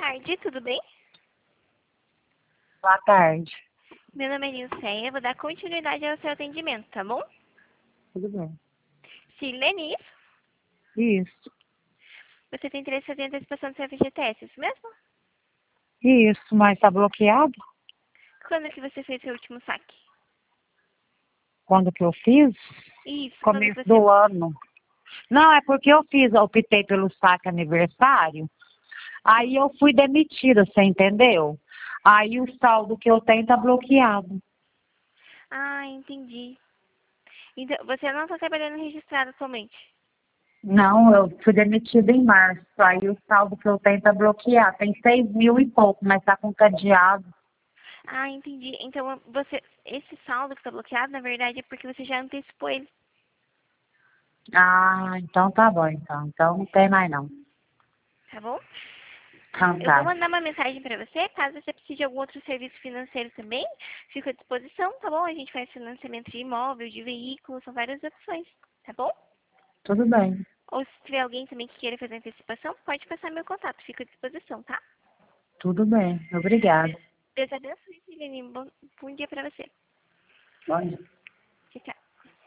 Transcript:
tarde, tudo bem? Boa tarde. Meu nome é Nilceia, vou dar continuidade ao seu atendimento, tá bom? Tudo bem. Silene, Isso. você tem interesse em fazer antecipação do seu FGTS, isso mesmo? Isso, mas tá bloqueado? Quando que você fez seu último saque? Quando que eu fiz? Isso, quando Começo que você... do ano. Não, é porque optei pelo saque aniversário. Aí eu fui demitida, você entendeu? Aí o saldo que eu tenho tá bloqueado. Ah, entendi. Então, você não está trabalhando registrado atualmente? Não, eu fui demitida em março. Aí o saldo que eu tenho tá bloqueado. Tem 6.000 e pouco, mas tá com cadeado. Ah, entendi. Então, esse saldo que está bloqueado, na verdade, é porque você já antecipou ele, Ah, então tá bom, então. Então não tem mais não. tá bom? Então Eu vou tá. mandar uma mensagem para você, caso você precise de algum outro serviço financeiro também, fico à disposição, tá bom? A gente faz financiamento de imóvel, de veículo, são várias opções, tá bom? Tudo bem. Ou se tiver alguém também que queira fazer antecipação, pode passar meu contato, fico à disposição, tá? Tudo bem. Obrigada. Deus abençoe, Silene. Bom dia para você. Bom dia.